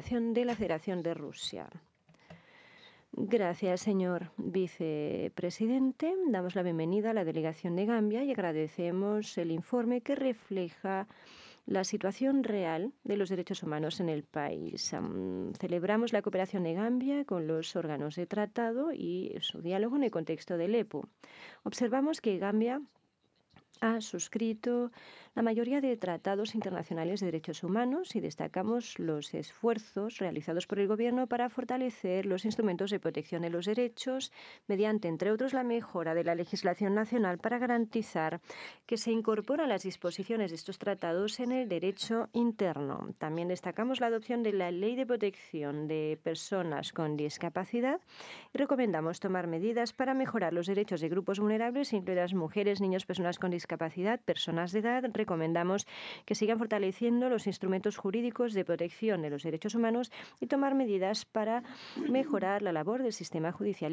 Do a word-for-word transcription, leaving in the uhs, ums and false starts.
delegación de la Federación de Rusia. Gracias, señor vicepresidente. Damos la bienvenida a la delegación de Gambia y agradecemos el informe que refleja la situación real de los derechos humanos en el país. Um, celebramos la cooperación de Gambia con los órganos de tratado y su diálogo en el contexto del E P U. Observamos que Gambia ha suscrito la mayoría de tratados internacionales de derechos humanos y destacamos los esfuerzos realizados por el Gobierno para fortalecer los instrumentos de protección de los derechos mediante, entre otros, la mejora de la legislación nacional para garantizar que se incorporan las disposiciones de estos tratados en el derecho interno. También destacamos la adopción de la Ley de Protección de Personas con Discapacidad y recomendamos tomar medidas para mejorar los derechos de grupos vulnerables, incluidas mujeres, niños, personas con discapacidad, personas de edad. Recomendamos que sigan fortaleciendo los instrumentos jurídicos de protección de los derechos humanos y tomar medidas para mejorar la labor del sistema judicial